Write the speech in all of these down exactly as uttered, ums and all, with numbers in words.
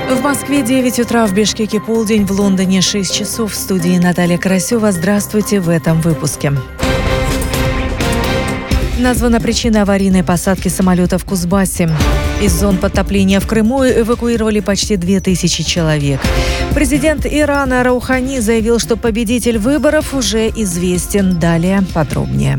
В Москве девять утра, в Бишкеке полдень, в Лондоне шесть часов. В студии Наталья Карасева. Здравствуйте в этом выпуске. Названа причина аварийной посадки самолета в Кузбассе. Из зон подтопления в Крыму эвакуировали почти две тысячи человек. Президент Ирана Роухани заявил, что победитель выборов уже известен. Далее подробнее.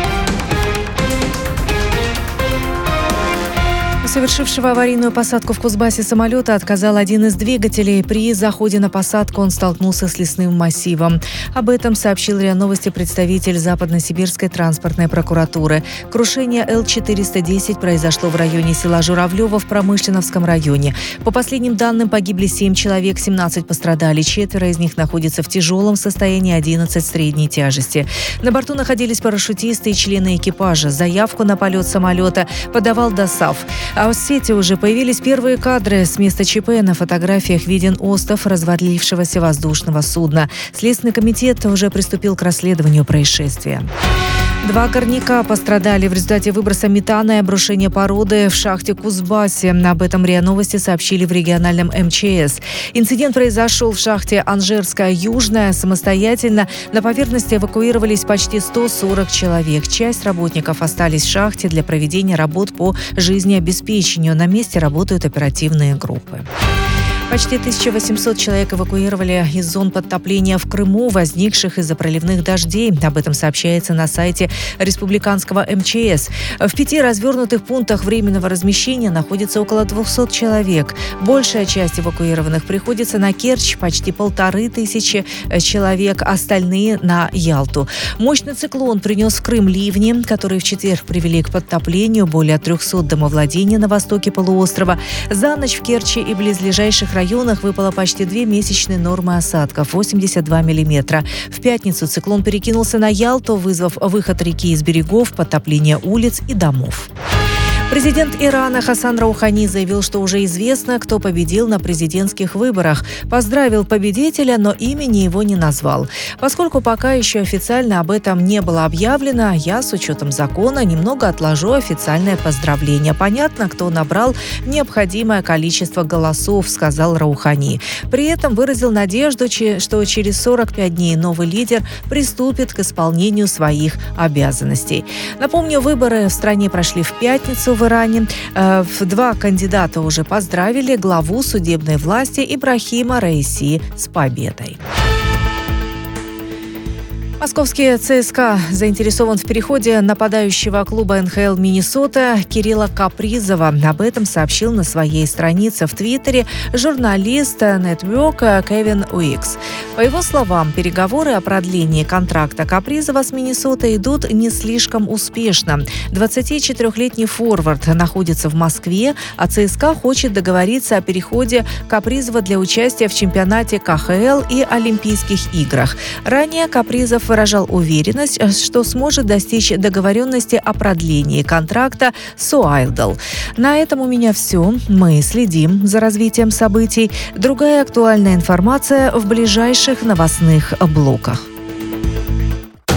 Совершившего аварийную посадку в Кузбассе самолета отказал один из двигателей. При заходе на посадку он столкнулся с лесным массивом. Об этом сообщил РИА Новости представитель Западно-Сибирской транспортной прокуратуры. Крушение Эл четыреста десять произошло в районе села Журавлево в Промышленновском районе. По последним данным, погибли семь человек, семнадцать пострадали. Четверо из них находятся в тяжелом состоянии, одиннадцать в средней тяжести. На борту находились парашютисты и члены экипажа. Заявку на полет самолета подавал ДОСААФ. А в сети уже появились первые кадры. С места ЧП на фотографиях виден остов развалившегося воздушного судна. Следственный комитет уже приступил к расследованию происшествия. Два горняка пострадали в результате выброса метана и обрушения породы в шахте Кузбассе. Об этом РИА Новости сообщили в региональном эм че эс. Инцидент произошел в шахте Анжерская Южная. Самостоятельно на поверхности эвакуировались почти сто сорок человек. Часть работников остались в шахте для проведения работ по жизнеобеспечению. На месте работают оперативные группы. Почти тысяча восемьсот человек эвакуировали из зон подтопления в Крыму, возникших из-за проливных дождей. Об этом сообщается на сайте республиканского эм че эс. В пяти развернутых пунктах временного размещения находится около двухсот человек. Большая часть эвакуированных приходится на Керчь, почти полторы тысячи человек, остальные на Ялту. Мощный циклон принес в Крым ливни, которые в четверг привели к подтоплению более трехсот домовладений на востоке полуострова. За ночь в Керчи и близлежащих районах выпало почти две месячные нормы осадков – восемьдесят два миллиметра. В пятницу циклон перекинулся на Ялту, вызвав выход реки из берегов, подтопление улиц и домов. Президент Ирана Хасан Роухани заявил, что уже известно, кто победил на президентских выборах. Поздравил победителя, но имени его не назвал. Поскольку пока еще официально об этом не было объявлено, я с учетом закона немного отложу официальное поздравление. Понятно, кто набрал необходимое количество голосов, сказал Роухани. При этом выразил надежду, что через сорок пять дней новый лидер приступит к исполнению своих обязанностей. Напомню, выборы в стране прошли в пятницу в Иране. Два кандидата уже поздравили главу судебной власти Ибрахима Раиси с победой. Московский ЦСКА заинтересован в переходе нападающего клуба эн ха эл Миннесота Кирилла Капризова. Об этом сообщил на своей странице в Твиттере журналист Network Кевин Уикс. По его словам, переговоры о продлении контракта Капризова с Миннесотой идут не слишком успешно. двадцатичетырехлетний форвард находится в Москве, а ЦСКА хочет договориться о переходе Капризова для участия в чемпионате ка ха эл и Олимпийских играх. Ранее Капризов выражал уверенность, что сможет достичь договоренности о продлении контракта с Уайлдл. На этом у меня все. Мы следим за развитием событий. Другая актуальная информация в ближайших новостных блоках.